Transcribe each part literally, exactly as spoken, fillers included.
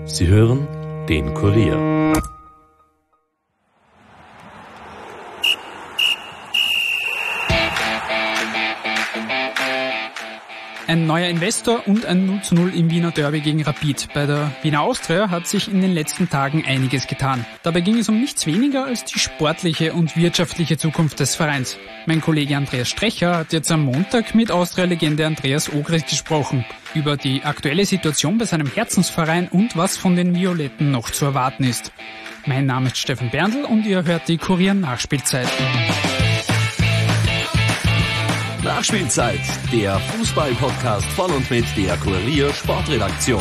Sie hören den Kurier. Ein neuer Investor und ein null zu null im Wiener Derby gegen Rapid. Bei der Wiener Austria hat sich in den letzten Tagen einiges getan. Dabei ging es um nichts weniger als die sportliche und wirtschaftliche Zukunft des Vereins. Mein Kollege Andreas Strecher hat jetzt am Montag mit Austria-Legende Andreas Ogris gesprochen. Über die aktuelle Situation bei seinem Herzensverein und was von den Violetten noch zu erwarten ist. Mein Name ist Stefan Berndl und ihr hört die Kurier-Nachspielzeit. Nachspielzeit, der Fußball-Podcast von und mit der Kurier Sportredaktion.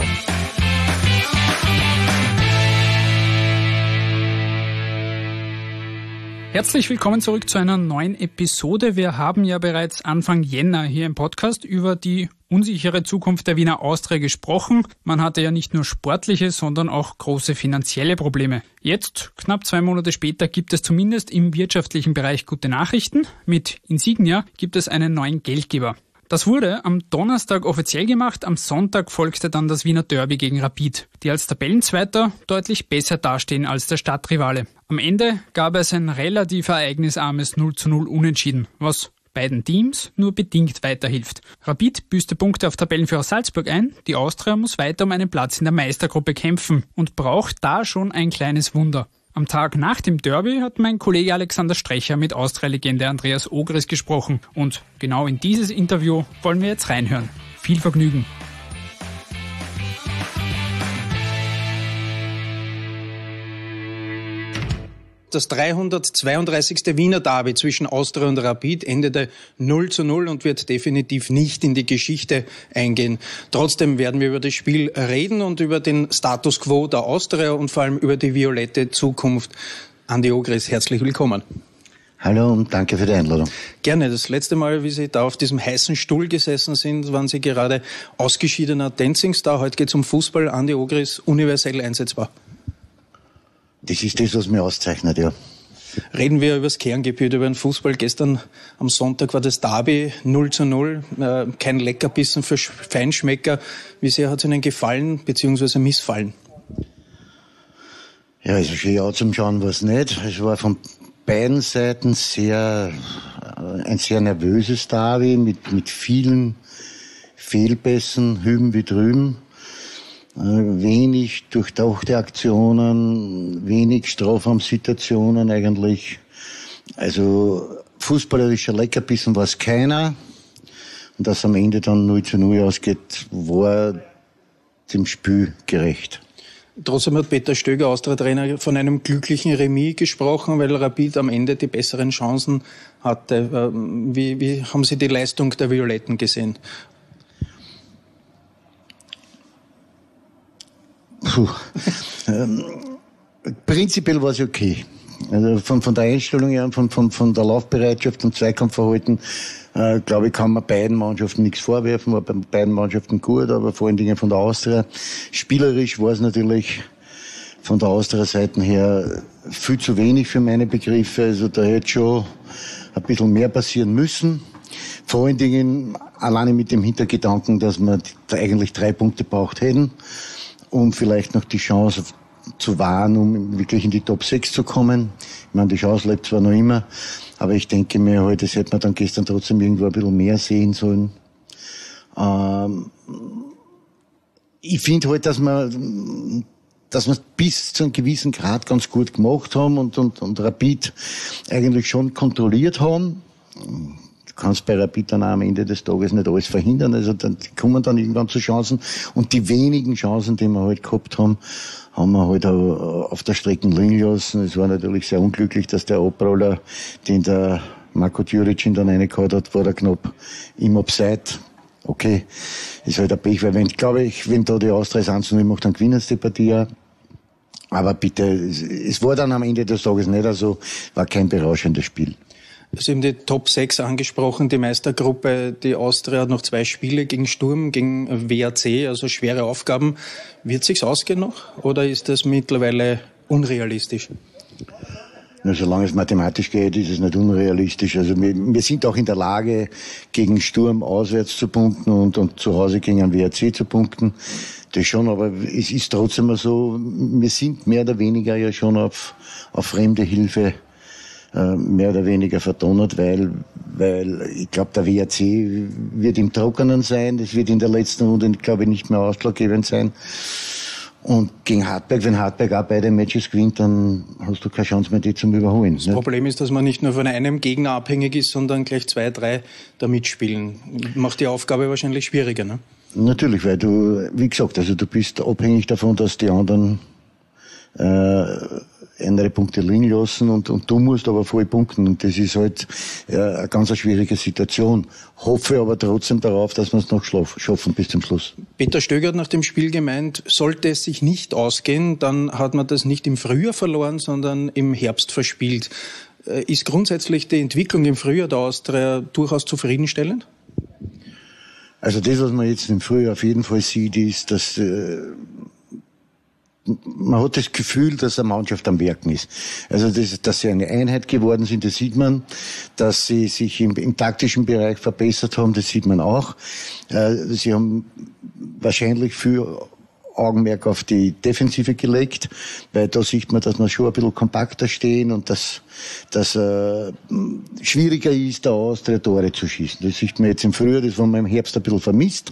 Herzlich willkommen zurück zu einer neuen Episode. Wir haben ja bereits Anfang Jänner hier im Podcast über die unsichere Zukunft der Wiener Austria gesprochen. Man hatte ja nicht nur sportliche, sondern auch große finanzielle Probleme. Jetzt, knapp zwei Monate später, gibt es zumindest im wirtschaftlichen Bereich gute Nachrichten. Mit Insignia gibt es einen neuen Geldgeber. Das wurde am Donnerstag offiziell gemacht, am Sonntag folgte dann das Wiener Derby gegen Rapid, die als Tabellenzweiter deutlich besser dastehen als der Stadtrivale. Am Ende gab es ein relativ ereignisarmes null zu null Unentschieden, was beiden Teams nur bedingt weiterhilft. Rapid büßte Punkte auf Tabellenführer Salzburg ein, die Austria muss weiter um einen Platz in der Meistergruppe kämpfen und braucht da schon ein kleines Wunder. Am Tag nach dem Derby hat mein Kollege Alexander Strecher mit Austria-Legende Andreas Ogris gesprochen. Und genau in dieses Interview wollen wir jetzt reinhören. Viel Vergnügen! Das dreihundertzweiunddreißigste Wiener Derby zwischen Austria und Rapid endete null zu null und wird definitiv nicht in die Geschichte eingehen. Trotzdem werden wir über das Spiel reden und über den Status quo der Austria und vor allem über die violette Zukunft. Andi Ogris, herzlich willkommen. Hallo und danke für die Einladung. Gerne. Das letzte Mal, wie Sie da auf diesem heißen Stuhl gesessen sind, waren Sie gerade ausgeschiedener Dancing-Star. Heute geht es um Fußball. Andi Ogris, universell einsetzbar. Das ist das, was mich auszeichnet, ja. Reden wir über das Kerngebiet, über den Fußball. Gestern am Sonntag war das Derby null zu null. Äh, kein Leckerbissen für Feinschmecker. Wie sehr hat es Ihnen gefallen bzw. missfallen? Ja, also schön anzuschauen war es nicht. Es war von beiden Seiten sehr, ein sehr nervöses Derby mit, mit vielen Fehlpässen, hüben wie drüben. Wenig durchdachte Aktionen, wenig Strafraumsituationen eigentlich. Also fußballerischer Leckerbissen war es keiner. Und dass am Ende dann null zu null ausgeht, war dem Spiel gerecht. Trotzdem hat Peter Stöger, Austria-Trainer, von einem glücklichen Remis gesprochen, weil Rapid am Ende die besseren Chancen hatte. Wie, wie haben Sie die Leistung der Violetten gesehen? Puh. ähm, prinzipiell war es okay. Also von, von der Einstellung her, von, von, von der Laufbereitschaft und Zweikampfverhalten, äh, glaube ich, kann man beiden Mannschaften nichts vorwerfen, war bei beiden Mannschaften gut, aber vor allen Dingen von der Austria. Spielerisch war es natürlich von der Austria-Seite her viel zu wenig für meine Begriffe. Also da hätte schon ein bisschen mehr passieren müssen. Vor allen Dingen alleine mit dem Hintergedanken, dass wir eigentlich drei Punkte braucht hätten, um vielleicht noch die Chance zu wahren, um wirklich in die Top sechs zu kommen. Ich meine, die Chance lebt zwar noch immer, aber ich denke mir heute, das hätte man dann gestern trotzdem irgendwo ein bisschen mehr sehen sollen. Ähm, ich finde halt, dass wir, dass wir bis zu einem gewissen Grad ganz gut gemacht haben und, und, und Rapid eigentlich schon kontrolliert haben. Du kannst bei Rapid dann auch am Ende des Tages nicht alles verhindern, also dann die kommen dann irgendwann zu Chancen und die wenigen Chancen, die wir halt gehabt haben, haben wir halt auch auf der Strecke liegen lassen. Es war natürlich sehr unglücklich, dass der Abroller, den der Marko Djuric dann reingehauen hat, war da knapp im Offside. Okay, ist halt ein Pech, weil wenn, glaube ich, wenn da die Austria eins zu null macht, dann gewinnen sie die Partie auch. Aber bitte, es, es war dann am Ende des Tages nicht so, war kein berauschendes Spiel. Sie haben die Top sechs angesprochen, die Meistergruppe. Die Austria hat noch zwei Spiele gegen Sturm, gegen W A C, also schwere Aufgaben. Wird sich's ausgehen noch oder ist das mittlerweile unrealistisch? Ja, solange es mathematisch geht, ist es nicht unrealistisch. Also wir, wir sind auch in der Lage, gegen Sturm auswärts zu punkten und, und zu Hause gegen einen W R C zu punkten. Das schon, aber es ist trotzdem mal so, wir sind mehr oder weniger ja schon auf, auf fremde Hilfe äh, mehr oder weniger verdonnert, weil, weil ich glaube, der W R C wird im Trockenen sein. Das wird in der letzten Runde, glaube ich, nicht mehr ausschlaggebend sein. Und gegen Hartberg, wenn Hartberg auch beide Matches gewinnt, dann hast du keine Chance mehr, die zum Überholen. Das Problem ist, dass man nicht nur von einem Gegner abhängig ist, sondern gleich zwei, drei da mitspielen. Macht die Aufgabe wahrscheinlich schwieriger, ne? Natürlich, weil du, wie gesagt, also du bist abhängig davon, dass die anderen äh, andere Punkte liegen lassen und, und du musst aber voll punkten. Und das ist halt äh, eine ganz schwierige Situation. Hoffe aber trotzdem darauf, dass wir es noch schaffen bis zum Schluss. Peter Stöger hat nach dem Spiel gemeint, sollte es sich nicht ausgehen, dann hat man das nicht im Frühjahr verloren, sondern im Herbst verspielt. Äh, ist grundsätzlich die Entwicklung im Frühjahr der Austria durchaus zufriedenstellend? Also das, was man jetzt im Frühjahr auf jeden Fall sieht, ist, dass äh, man hat das Gefühl, dass eine Mannschaft am Werken ist. Also das, dass sie eine Einheit geworden sind, das sieht man. Dass sie sich im, im taktischen Bereich verbessert haben, das sieht man auch. Äh, sie haben wahrscheinlich viel Augenmerk auf die Defensive gelegt, weil da sieht man, dass wir schon ein bisschen kompakter stehen und dass dass äh, schwieriger ist, da Austria Tore zu schießen. Das sieht man jetzt im Frühjahr, das haben wir im Herbst ein bisschen vermisst.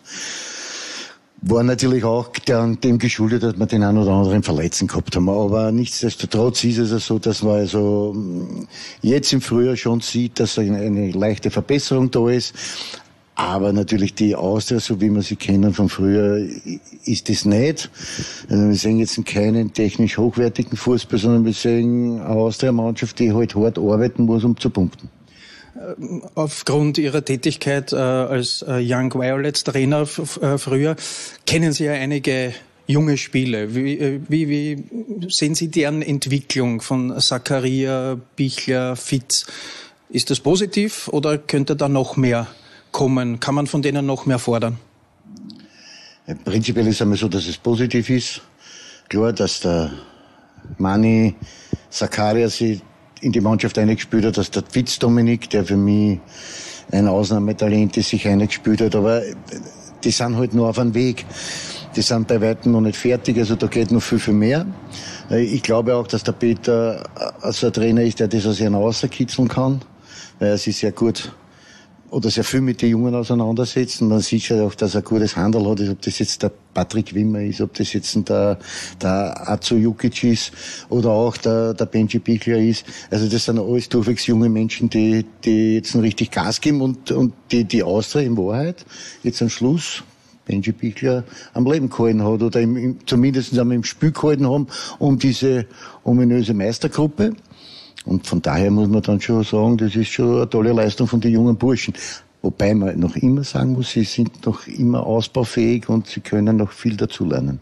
War natürlich auch dem geschuldet, dass wir den einen oder anderen Verletzten gehabt haben. Aber nichtsdestotrotz ist es so, dass man also jetzt im Frühjahr schon sieht, dass eine, eine leichte Verbesserung da ist. Aber natürlich die Austria, so wie wir sie kennen von früher, ist es nicht. Also wir sehen jetzt keinen technisch hochwertigen Fußball, sondern wir sehen eine Austria-Mannschaft, die halt hart arbeiten muss, um zu punkten. Aufgrund Ihrer Tätigkeit äh, als äh, Young Violets Trainer f- äh, früher kennen Sie ja einige junge Spieler. Wie, äh, wie, wie sehen Sie deren Entwicklung von Zakaria, Bichler, Fitz? Ist das positiv oder könnte da noch mehr kommen? Kann man von denen noch mehr fordern? Ja, prinzipiell ist es einmal so, dass es positiv ist. Klar, dass der Mani Zakaria sich in die Mannschaft eingespielt hat, dass der Fitz Dominik, der für mich ein Ausnahmetalent ist, sich eingespielt hat. Aber die sind halt nur auf einem Weg. Die sind bei weitem noch nicht fertig, also da geht noch viel, viel mehr. Ich glaube auch, dass der Peter so ein Trainer ist, der das aus ihnen rauskitzeln kann, weil er sich sehr gut oder sehr viel mit den Jungen auseinandersetzt. Und man sieht ja auch, dass er ein gutes Handel hat, ob das jetzt der Patrick Wimmer ist, ob das jetzt der, der Azu Jukic ist oder auch der, der Benji Bichler ist. Also das sind alles durchwegs junge Menschen, die, die jetzt richtig Gas geben und, und die, die Austria in Wahrheit jetzt am Schluss Benji Bichler am Leben gehalten hat oder im, im, zumindest einmal im Spiel gehalten haben um diese ominöse Meistergruppe. Und von daher muss man dann schon sagen, das ist schon eine tolle Leistung von den jungen Burschen. Wobei man noch immer sagen muss, sie sind noch immer ausbaufähig und sie können noch viel dazulernen.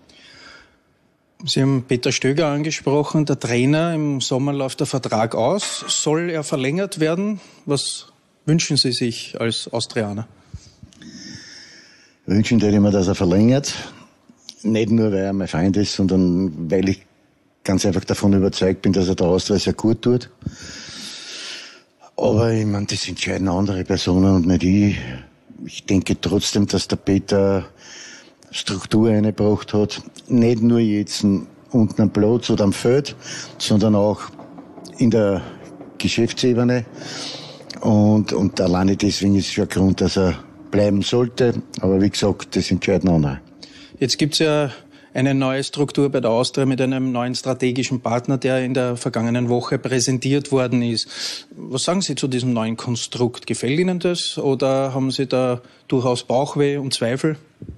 Sie haben Peter Stöger angesprochen, der Trainer. Im Sommer läuft der Vertrag aus. Soll er verlängert werden? Was wünschen Sie sich als Austrianer? Wünschen würde ich mir, dass er verlängert. Nicht nur, weil er mein Feind ist, sondern weil ich ganz einfach davon überzeugt bin, dass er der Austria sehr gut tut. Aber ich meine, das entscheiden andere Personen und nicht ich. Ich denke trotzdem, dass der Peter Struktur eingebracht hat. Nicht nur jetzt unten am Platz oder am Feld, sondern auch in der Geschäftsebene. Und, und alleine deswegen ist es schon ein Grund, dass er bleiben sollte. Aber wie gesagt, das entscheiden andere. Jetzt gibt's ja eine neue Struktur bei der Austria mit einem neuen strategischen Partner, der in der vergangenen Woche präsentiert worden ist. Was sagen Sie zu diesem neuen Konstrukt? Gefällt Ihnen das oder haben Sie da durchaus Bauchweh und Zweifel?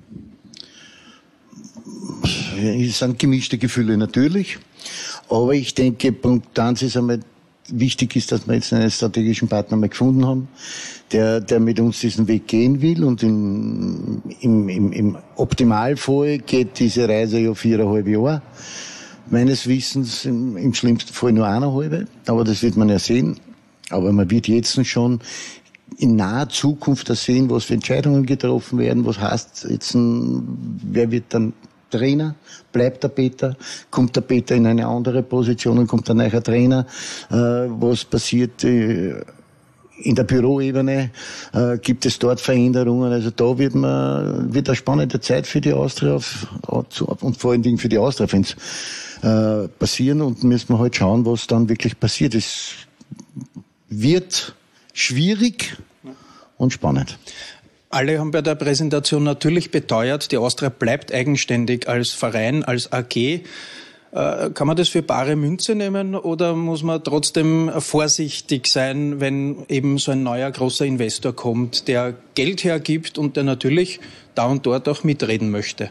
Es sind gemischte Gefühle natürlich, aber ich denke, Punkt eins ist einmal, wichtig ist, dass wir jetzt einen strategischen Partner mal gefunden haben, der, der mit uns diesen Weg gehen will. Und im, im, im, im Optimalfall geht diese Reise ja viereinhalb Jahre. Meines Wissens im, im schlimmsten Fall nur eineinhalb. Aber das wird man ja sehen. Aber man wird jetzt schon in naher Zukunft sehen, was für Entscheidungen getroffen werden. Was heißt jetzt, wer wird dann Trainer, bleibt der Peter, kommt der Peter in eine andere Position und kommt ein neuer Trainer, äh, was passiert äh, in der Büroebene, äh, gibt es dort Veränderungen, also da wird man, wird eine spannende Zeit für die Austria auf, auf, und vor allen Dingen für die Austria-Fans äh, passieren und müssen wir halt schauen, was dann wirklich passiert. Es wird schwierig und spannend. Alle haben bei der Präsentation natürlich beteuert, die Austria bleibt eigenständig als Verein, als A G. Äh, kann man das für bare Münze nehmen oder muss man trotzdem vorsichtig sein, wenn eben so ein neuer großer Investor kommt, der Geld hergibt und der natürlich da und dort auch mitreden möchte?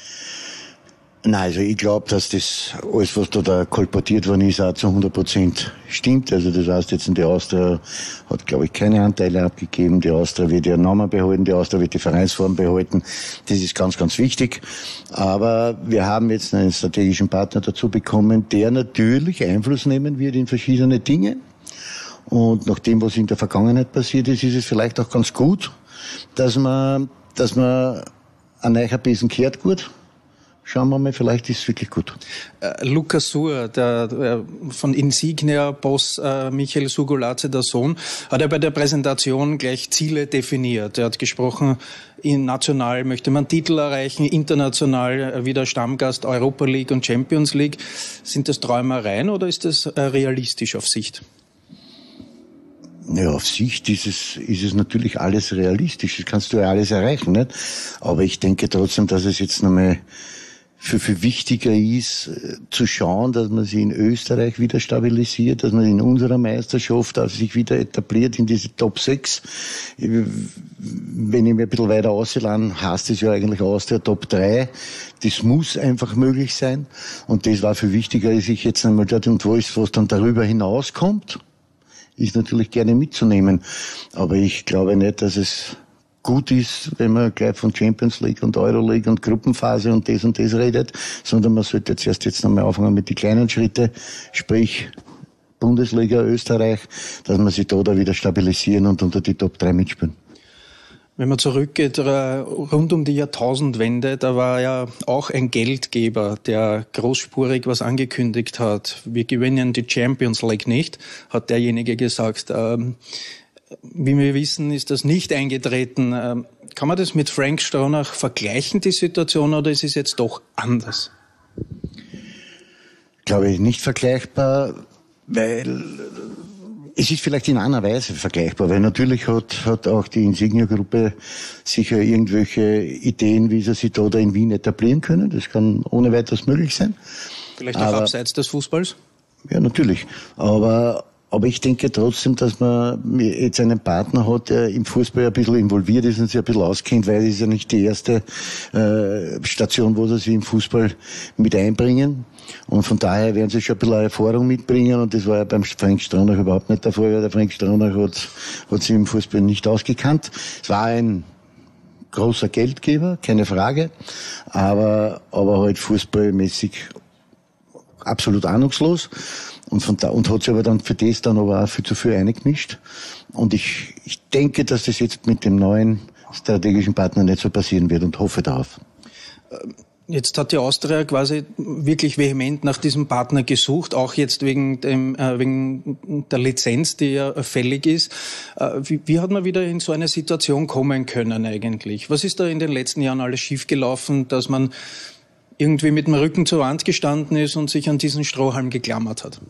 Nein, also ich glaube, dass das alles, was da, da kolportiert worden ist, auch zu hundert Prozent stimmt. Also das heißt jetzt, die Austria hat, glaube ich, keine Anteile abgegeben. Die Austria wird ihren Namen behalten, die Austria wird die Vereinsform behalten. Das ist ganz, ganz wichtig. Aber wir haben jetzt einen strategischen Partner dazu bekommen, der natürlich Einfluss nehmen wird in verschiedene Dinge. Und nach dem, was in der Vergangenheit passiert ist, ist es vielleicht auch ganz gut, dass man, dass man ein neuer Besen kehrt gut. Schauen wir mal, vielleicht ist es wirklich gut. Äh, Lukas Suhr, der äh, von Insignia-Boss äh, Michael Sugolace, der Sohn, hat ja bei der Präsentation gleich Ziele definiert. Er hat gesprochen, in national möchte man Titel erreichen, international äh, wieder Stammgast Europa League und Champions League. Sind das Träumereien oder ist das äh, realistisch auf Sicht? Ja, auf Sicht ist es, ist es natürlich alles realistisch. Das kannst du ja alles erreichen, nicht? Aber ich denke trotzdem, dass es jetzt nochmal für, für wichtiger ist, zu schauen, dass man sich in Österreich wieder stabilisiert, dass man in unserer Meisterschaft auch sich wieder etabliert in diese Top sechs. Wenn ich mir ein bisschen weiter auslerne, heißt es ja eigentlich aus der Top drei. Das muss einfach möglich sein. Und das war für wichtiger, als ich jetzt einmal dort und wo ist, was dann darüber hinauskommt, ist natürlich gerne mitzunehmen. Aber ich glaube nicht, dass es gut ist, wenn man gleich von Champions League und Euro League und Gruppenphase und das und das redet, sondern man sollte jetzt erst jetzt nochmal anfangen mit den kleinen Schritten, sprich Bundesliga, Österreich, dass man sich da, da wieder stabilisieren und unter die Top drei mitspielen. Wenn man zurückgeht, rund um die Jahrtausendwende, da war ja auch ein Geldgeber, der großspurig was angekündigt hat. Wir gewinnen die Champions League nicht, hat derjenige gesagt. Ähm, wie wir wissen, ist das nicht eingetreten. Ähm, kann man das mit Frank Stronach vergleichen, die Situation, oder ist es jetzt doch anders? Glaube ich nicht vergleichbar, weil es ist vielleicht in einer Weise vergleichbar, weil natürlich hat, hat auch die Insignia-Gruppe sicher irgendwelche Ideen, wie sie sich da, da in Wien etablieren können. Das kann ohne weiteres möglich sein. Vielleicht auch aber, abseits des Fußballs? Ja, natürlich. Aber, aber ich denke trotzdem, dass man jetzt einen Partner hat, der im Fußball ein bisschen involviert ist und sich ein bisschen auskennt, weil es ist ja nicht die erste äh, Station, wo sie sich im Fußball mit einbringen. Und von daher werden sie schon ein bisschen Erfahrung mitbringen, und das war ja beim Frank Stronach überhaupt nicht der Fall, weil der Frank Stronach hat, hat sich im Fußball nicht ausgekannt. Es war ein großer Geldgeber, keine Frage, aber, aber halt fußballmäßig absolut ahnungslos. Und von da, und hat sich aber dann für das dann aber auch viel zu viel eingemischt. Und ich, ich denke, dass das jetzt mit dem neuen strategischen Partner nicht so passieren wird und hoffe darauf. Jetzt hat die Austria quasi wirklich vehement nach diesem Partner gesucht, auch jetzt wegen dem, äh, wegen der Lizenz, die ja fällig ist. Äh, wie, wie hat man wieder in so eine Situation kommen können eigentlich? Was ist da in den letzten Jahren alles schiefgelaufen, dass man irgendwie mit dem Rücken zur Wand gestanden ist und sich an diesen Strohhalm geklammert hat?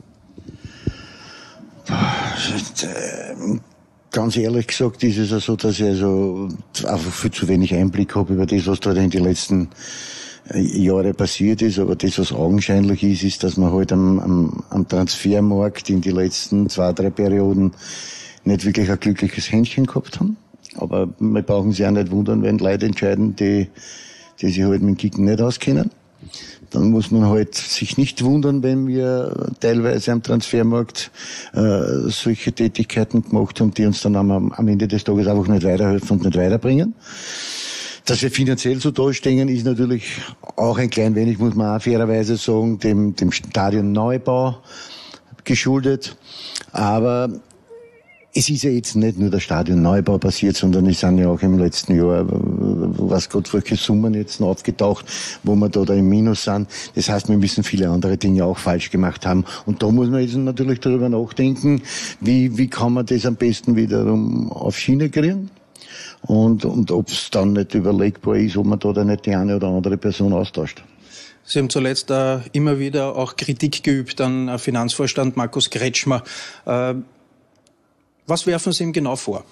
Ganz ehrlich gesagt ist es ja so, dass ich also einfach viel zu wenig Einblick habe über das, was da in den letzten Jahre passiert ist. Aber das, was augenscheinlich ist, ist, dass wir halt am, am, am Transfermarkt in den letzten zwei, drei Perioden nicht wirklich ein glückliches Händchen gehabt haben. Aber wir brauchen sich auch nicht wundern, wenn Leute entscheiden, die, die sich halt mit dem Kicken nicht auskennen. Dann muss man halt sich nicht wundern, wenn wir teilweise am Transfermarkt äh, solche Tätigkeiten gemacht haben, die uns dann am, am Ende des Tages einfach nicht weiterhelfen und nicht weiterbringen. Dass wir finanziell so dastehen, ist natürlich auch ein klein wenig, muss man auch fairerweise sagen, dem, dem Stadionneubau geschuldet. Aber es ist ja jetzt nicht nur der Stadionneubau passiert, sondern es sind ja auch im letzten Jahr was Gott, welche Summen jetzt noch aufgetaucht, wo wir da, da im Minus sind. Das heißt, wir müssen viele andere Dinge auch falsch gemacht haben. Und da muss man jetzt natürlich darüber nachdenken, wie, wie kann man das am besten wiederum auf Schiene kriegen? Und, und ob es dann nicht überlegbar ist, ob man da dann nicht die eine oder andere Person austauscht. Sie haben zuletzt äh, immer wieder auch Kritik geübt an äh, Finanzvorstand Markus Kretschmer. Äh, was werfen Sie ihm genau vor?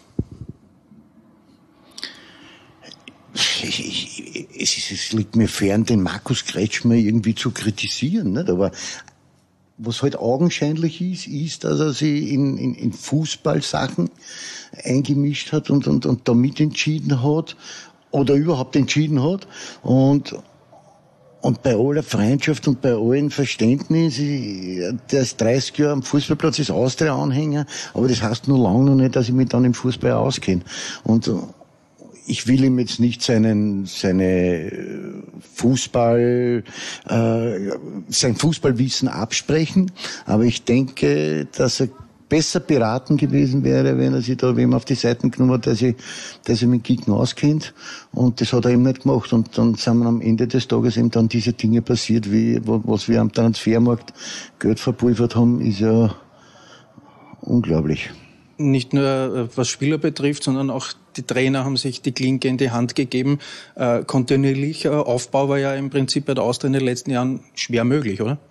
Ich, ich, es, es liegt mir fern, den Markus Kretschmer irgendwie zu kritisieren, nicht? Aber was halt augenscheinlich ist, ist, dass er sich in, in, in Fußballsachen eingemischt hat und, und, und damit entschieden hat oder überhaupt entschieden hat. Und Und bei aller Freundschaft und bei allem Verständnis, der ist dreißig Jahre am Fußballplatz, ist Austria-Anhänger, aber das heißt nur lange noch nicht, dass ich mich dann im Fußball auskenne. Und ich will ihm jetzt nicht seinen, seine Fußball, äh, sein Fußballwissen absprechen, aber ich denke, dass er besser beraten gewesen wäre, wenn er sich da wem auf die Seiten genommen hat, der sich, der sich mit Kicken auskennt. Und das hat er eben nicht gemacht. Und dann sind am Ende des Tages eben dann diese Dinge passiert, wie, was wir am Transfermarkt Geld verpulvert haben, ist ja unglaublich. Nicht nur was Spieler betrifft, sondern auch die Trainer haben sich die Klinke in die Hand gegeben. Äh, kontinuierlicher Aufbau war ja im Prinzip bei der Austria in den letzten Jahren schwer möglich, oder?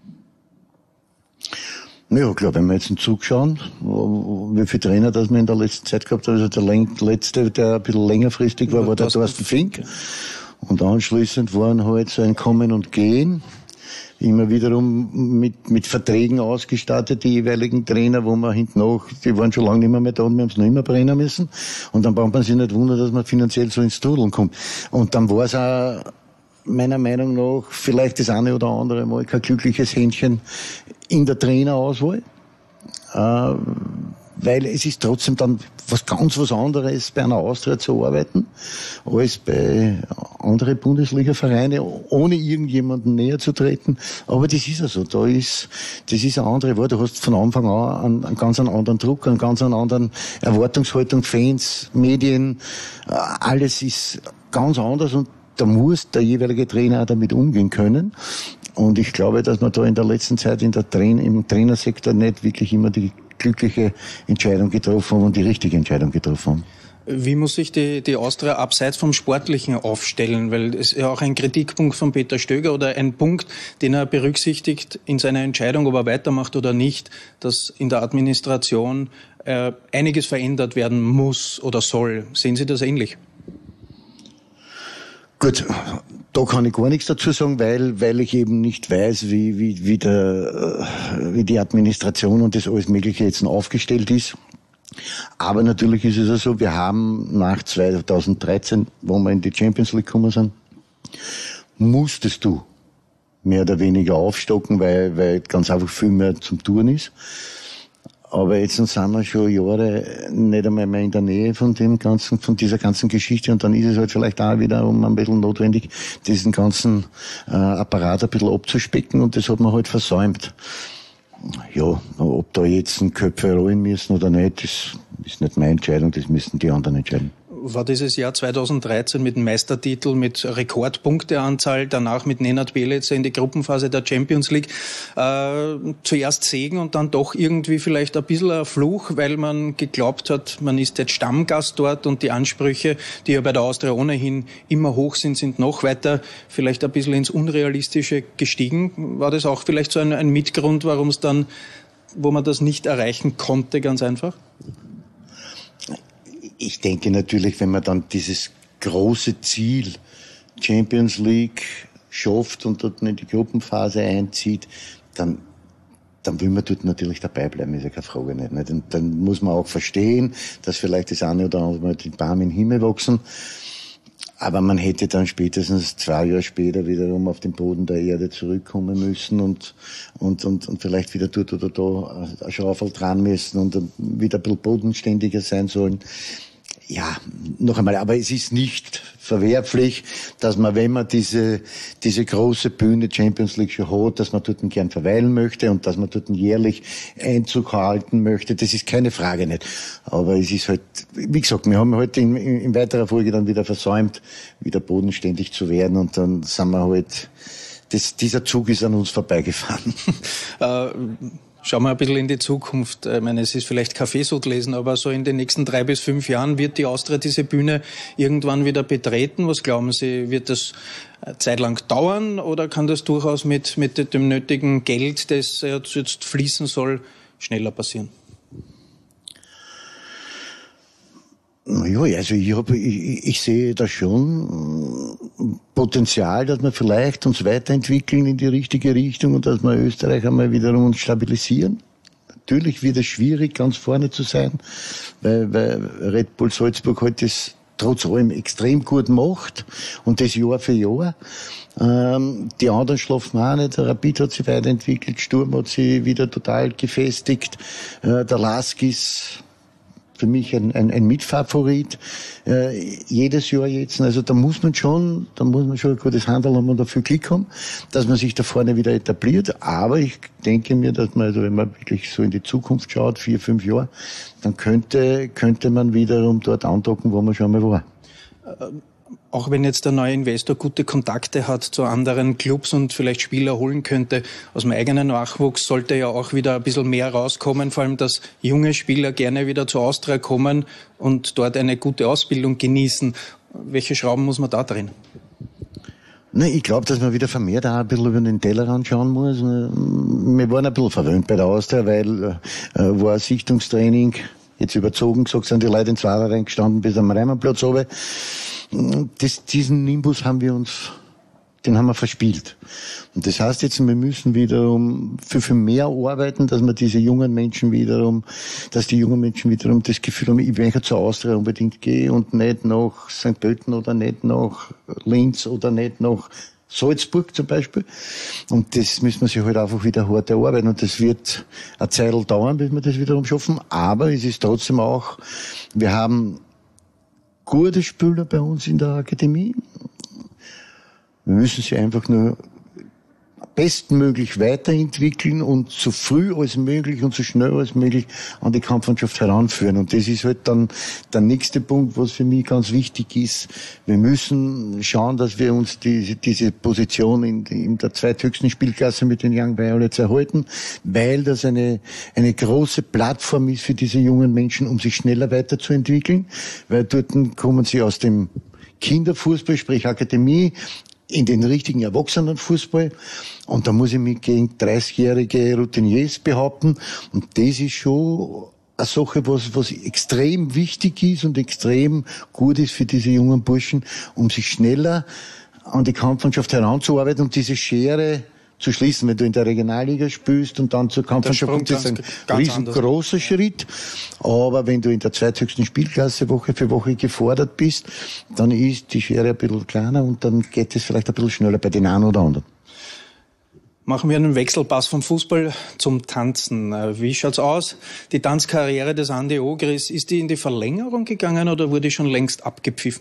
Ja, klar, wenn wir jetzt zurückschauen, wie viele Trainer das wir in der letzten Zeit gehabt haben, also der letzte, der ein bisschen längerfristig war, war der Thorsten Fink. Und anschließend waren halt so ein Kommen und Gehen, immer wiederum mit, mit Verträgen ausgestattet, die jeweiligen Trainer, wo man hinten noch, die waren schon lange nicht mehr, mehr da und wir haben es noch immer brennen müssen. Und dann braucht man sich nicht wundern, dass man finanziell so ins Trudeln kommt. Und dann war es auch meiner Meinung nach vielleicht das eine oder andere Mal kein glückliches Händchen in der Trainerauswahl, äh, weil es ist trotzdem dann was ganz was anderes, bei einer Austria zu arbeiten, als bei anderen Bundesliga-Vereinen, ohne irgendjemanden näher zu treten. Aber das ist ja so, da ist, das ist eine andere Wahl. Du hast von Anfang an einen, einen ganz anderen Druck, einen ganz anderen Erwartungshaltung, Fans, Medien, äh, alles ist ganz anders und da muss der jeweilige Trainer auch damit umgehen können. Und ich glaube, dass wir da in der letzten Zeit in der Train- im Trainersektor nicht wirklich immer die glückliche Entscheidung getroffen haben und die richtige Entscheidung getroffen haben. Wie muss sich die, die Austria abseits vom Sportlichen aufstellen? Weil es ist ja auch ein Kritikpunkt von Peter Stöger oder ein Punkt, den er berücksichtigt in seiner Entscheidung, ob er weitermacht oder nicht, dass in der Administration äh, einiges verändert werden muss oder soll. Sehen Sie das ähnlich? Gut, da kann ich gar nichts dazu sagen, weil, weil ich eben nicht weiß, wie, wie, wie der, wie die Administration und das alles Mögliche jetzt noch aufgestellt ist. Aber natürlich ist es ja so, wir haben nach zweitausenddreizehn, wo wir in die Champions League gekommen sind, musstest du mehr oder weniger aufstocken, weil, weil ganz einfach viel mehr zum Tun ist. Aber jetzt sind wir schon Jahre nicht einmal mehr in der Nähe von dem ganzen, von dieser ganzen Geschichte und dann ist es halt vielleicht auch wieder um ein bisschen notwendig, diesen ganzen äh, Apparat ein bisschen abzuspecken und das hat man halt versäumt. Ja, ob da jetzt ein Köpfe rollen müssen oder nicht, das ist nicht meine Entscheidung, das müssen die anderen entscheiden. War dieses Jahr zweitausenddreizehn mit dem Meistertitel, mit Rekordpunkteanzahl, danach mit Nenad Bjelica in die Gruppenphase der Champions League. Äh, zuerst Segen und dann doch irgendwie vielleicht ein bisschen ein Fluch, weil man geglaubt hat, man ist jetzt Stammgast dort und die Ansprüche, die ja bei der Austria ohnehin immer hoch sind, sind noch weiter vielleicht ein bisschen ins Unrealistische gestiegen. War das auch vielleicht so ein, ein Mitgrund, warum es dann, wo man das nicht erreichen konnte, ganz einfach? Ich denke natürlich, wenn man dann dieses große Ziel Champions League schafft und dort in die Gruppenphase einzieht, dann, dann will man dort natürlich dabei bleiben, ist ja keine Frage nicht. nicht? Und dann muss man auch verstehen, dass vielleicht das eine oder andere Mal die Bäume im Himmel wachsen. Aber man hätte dann spätestens zwei Jahre später wiederum auf den Boden der Erde zurückkommen müssen und, und, und, und vielleicht wieder dort oder da eine Schaufel dran müssen und wieder ein bisschen bodenständiger sein sollen. Ja, noch einmal, aber es ist nicht verwerflich, dass man, wenn man diese diese große Bühne Champions League schon hat, dass man dort gern verweilen möchte und dass man dort jährlich Einzug halten möchte. Das ist keine Frage nicht. Aber es ist halt, wie gesagt, wir haben heute in, in, in weiterer Folge dann wieder versäumt, wieder bodenständig zu werden und dann sind wir halt, das, dieser Zug ist an uns vorbeigefahren. äh, Schauen wir ein bisschen in die Zukunft. Ich meine, es ist vielleicht Kaffeesud lesen, aber so in den nächsten drei bis fünf Jahren wird die Austria diese Bühne irgendwann wieder betreten. Was glauben Sie, wird das zeitlang dauern oder kann das durchaus mit, mit dem nötigen Geld, das jetzt fließen soll, schneller passieren? Ja, also ich, hab, ich, ich sehe da schon Potenzial, dass wir vielleicht uns weiterentwickeln in die richtige Richtung und dass wir Österreich einmal wiederum uns stabilisieren. Natürlich wird es schwierig, ganz vorne zu sein, weil, weil Red Bull Salzburg halt das trotz allem extrem gut macht und das Jahr für Jahr. Ähm, die anderen schlafen auch nicht. Der Rapid hat sich weiterentwickelt, Sturm hat sich wieder total gefestigt, äh, der Lask ist für mich ein, ein, ein Mitfavorit, äh, jedes Jahr jetzt. Also da muss man schon, da muss man schon ein gutes Handel haben und dafür Glück haben, dass man sich da vorne wieder etabliert. Aber ich denke mir, dass man, also wenn man wirklich so in die Zukunft schaut, vier, fünf Jahre, dann könnte, könnte man wiederum dort andocken, wo man schon mal war. Ähm. Auch wenn jetzt der neue Investor gute Kontakte hat zu anderen Clubs und vielleicht Spieler holen könnte, aus dem eigenen Nachwuchs sollte ja auch wieder ein bisschen mehr rauskommen, vor allem, dass junge Spieler gerne wieder zur Austria kommen und dort eine gute Ausbildung genießen. Welche Schrauben muss man da drehen? Nein, ich glaube, dass man wieder vermehrt auch ein bisschen über den Tellerrand schauen muss. Wir waren ein bisschen verwöhnt bei der Austria, weil äh, war ein Sichtungstraining, jetzt überzogen gesagt, sind die Leute ins Fahrer reingestanden bis am Reimannplatz runter. Das, diesen Nimbus haben wir uns, den haben wir verspielt. Und das heißt jetzt, wir müssen wiederum für, für mehr arbeiten, dass wir diese jungen Menschen wiederum, dass die jungen Menschen wiederum das Gefühl haben, ich möchte zur Austria unbedingt gehen und nicht nach Sankt Pölten oder nicht nach Linz oder nicht nach Salzburg zum Beispiel. Und das müssen wir sich halt einfach wieder hart erarbeiten. Und das wird eine Zeit dauern, bis wir das wiederum schaffen. Aber es ist trotzdem auch, wir haben gute Spieler bei uns in der Akademie. Wir müssen sie einfach nur bestmöglich weiterentwickeln und so früh als möglich und so schnell als möglich an die Kampfmannschaft heranführen. Und das ist halt dann der nächste Punkt, was für mich ganz wichtig ist. Wir müssen schauen, dass wir uns diese, diese Position in, in der zweithöchsten Spielklasse mit den Young Violets erhalten, weil das eine, eine große Plattform ist für diese jungen Menschen, um sich schneller weiterzuentwickeln, weil dort kommen sie aus dem Kinderfußball, sprich Akademie, in den richtigen Erwachsenenfußball. Und da muss ich mich gegen dreißigjährige Routiniers behaupten. Und das ist schon eine Sache, was, was extrem wichtig ist und extrem gut ist für diese jungen Burschen, um sich schneller an die Kampfmannschaft heranzuarbeiten und diese Schere zu schließen. Wenn du in der Regionalliga spielst und dann zur Kampfmannschaft kommst, ist ein riesengroßer Schritt. Aber wenn du in der zweithöchsten Spielklasse Woche für Woche gefordert bist, dann ist die Schere ein bisschen kleiner und dann geht es vielleicht ein bisschen schneller bei den einen oder anderen. Machen wir einen Wechselpass vom Fußball zum Tanzen. Wie schaut's aus? Die Tanzkarriere des Andi Ogris, ist die in die Verlängerung gegangen oder wurde schon längst abgepfiffen?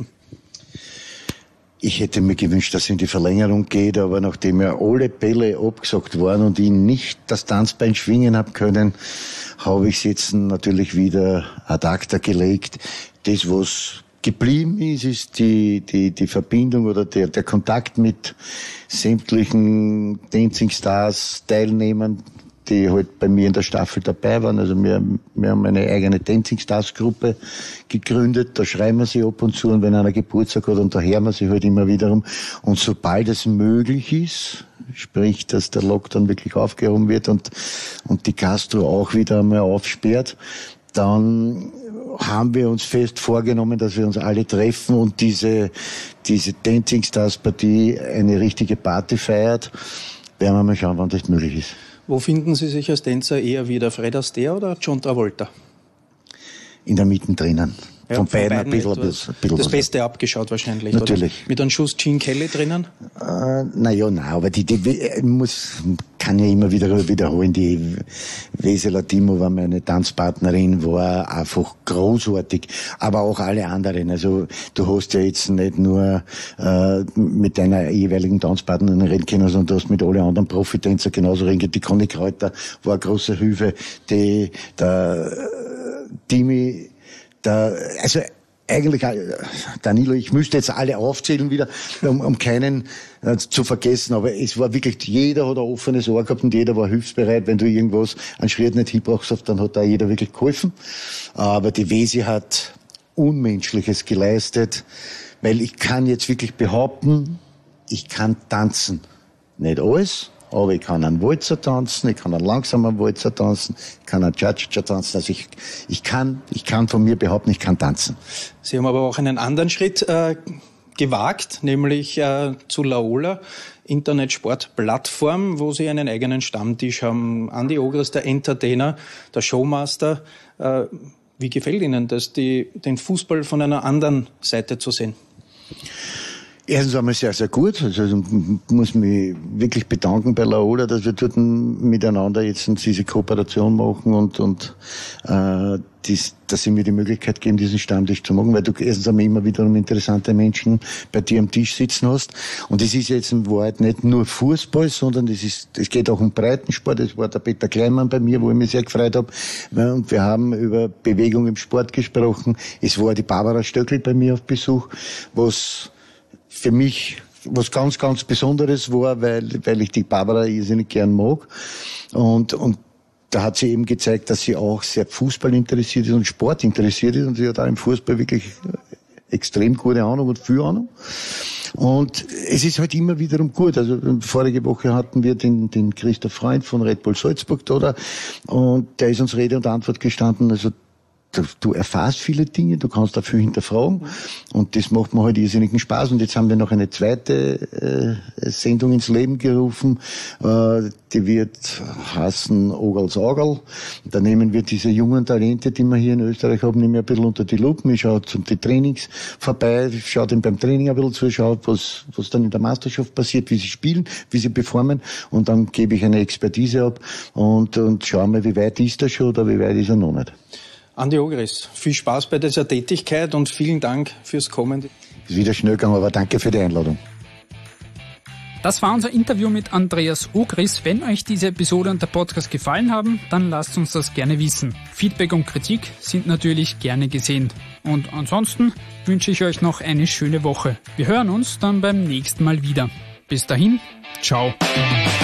Ich hätte mir gewünscht, dass es in die Verlängerung geht, aber nachdem ja alle Bälle abgesagt waren und ich nicht das Tanzbein schwingen habe können, habe ich es jetzt natürlich wieder ad acta gelegt. Das, was geblieben ist, ist die, die, die Verbindung oder der, der Kontakt mit sämtlichen Dancing Stars Teilnehmern, die halt bei mir in der Staffel dabei waren. Also wir, wir haben eine eigene Dancing Stars Gruppe gegründet. Da schreiben wir sie ab und zu und wenn einer Geburtstag hat und da hören wir sie halt immer wiederum. Und sobald es möglich ist, sprich, dass der Lockdown wirklich aufgehoben wird und, und die Gastro auch wieder einmal aufsperrt, dann haben wir uns fest vorgenommen, dass wir uns alle treffen und diese, diese Dancing Stars Partie eine richtige Party feiert. Werden wir mal schauen, wann das möglich ist. Wo finden Sie sich als Tänzer eher wieder? Fred Astaire oder John Travolta? In der Mitte drinnen. Ja, von, von beiden beiden ein bisschen, ein bisschen, ein bisschen das was. Beste abgeschaut wahrscheinlich, natürlich. Oder? Mit einem Schuss Gene Kelly drinnen? Äh, naja, nein, aber die, die muss, kann ja immer wieder wiederholen, die Wesela Timo war meine Tanzpartnerin, war einfach großartig, aber auch alle anderen. Also du hast ja jetzt nicht nur äh, mit deiner jeweiligen Tanzpartnerin reden können, sondern du hast mit allen anderen Profitänzer genauso reden können. Die Conny Kräuter war eine große Hilfe, die, der Timi, der, also eigentlich, Danilo, ich müsste jetzt alle aufzählen wieder, um, um keinen äh, zu vergessen, aber es war wirklich, jeder hat ein offenes Ohr gehabt und jeder war hilfsbereit. Wenn du irgendwas einen Schritt nicht hinbrauchst, dann hat da jeder wirklich geholfen. Aber die Wesi hat Unmenschliches geleistet, weil ich kann jetzt wirklich behaupten, ich kann tanzen. Nicht alles, aber ich kann einen Walzer tanzen, ich kann einen langsamen Walzer tanzen, ich kann einen Cha-Cha tanzen. Also ich, ich kann, ich kann von mir behaupten, ich kann tanzen. Sie haben aber auch einen anderen Schritt äh, gewagt, nämlich äh, zu Laola, Internetsportplattform, wo Sie einen eigenen Stammtisch haben. Andi Ogris, der Entertainer, der Showmaster. Äh, wie gefällt Ihnen das, die, den Fußball von einer anderen Seite zu sehen? Erstens einmal sehr, sehr gut. Also ich muss mich wirklich bedanken bei Laola, dass wir dort miteinander jetzt diese Kooperation machen und, und äh, dies, dass sie mir die Möglichkeit geben, diesen Stammtisch zu machen, weil du erstens einmal immer wieder interessante Menschen bei dir am Tisch sitzen hast. Und es ist jetzt in Wahrheit nicht nur Fußball, sondern es ist, es geht auch um Breitensport. Es war der Peter Kleinmann bei mir, wo ich mich sehr gefreut habe. Und wir haben über Bewegung im Sport gesprochen. Es war die Barbara Stöckl bei mir auf Besuch, was für mich was ganz, ganz Besonderes war, weil, weil ich die Barbara irrsinnig gern mag. Und, und da hat sie eben gezeigt, dass sie auch sehr Fußball interessiert ist und Sport interessiert ist. Und sie hat auch im Fußball wirklich extrem gute Ahnung und viel Ahnung. Und es ist halt immer wiederum gut. Also vorige Woche hatten wir den, den Christoph Freund von Red Bull Salzburg da. Und der ist uns Rede und Antwort gestanden. Also du erfährst viele Dinge, du kannst dafür hinterfragen und das macht mir halt irrsinnigen Spaß. Und jetzt haben wir noch eine zweite äh, Sendung ins Leben gerufen, äh, die wird heißen Ogals Augerl. Da nehmen wir diese jungen Talente, die wir hier in Österreich haben, nehmen wir ein bisschen unter die Lupe. Ich schaue zum die Trainings vorbei, schaue dem beim Training ein bisschen zu, schaue, was, was dann in der Meisterschaft passiert, wie sie spielen, wie sie performen, und dann gebe ich eine Expertise ab und, und schaue mal, wie weit ist er schon oder wie weit ist er noch nicht. Andi Ogris, viel Spaß bei dieser Tätigkeit und vielen Dank fürs Kommen. Ist wieder schnell gegangen, aber danke für die Einladung. Das war unser Interview mit Andreas Ogris. Wenn euch diese Episode und der Podcast gefallen haben, dann lasst uns das gerne wissen. Feedback und Kritik sind natürlich gerne gesehen. Und ansonsten wünsche ich euch noch eine schöne Woche. Wir hören uns dann beim nächsten Mal wieder. Bis dahin, ciao.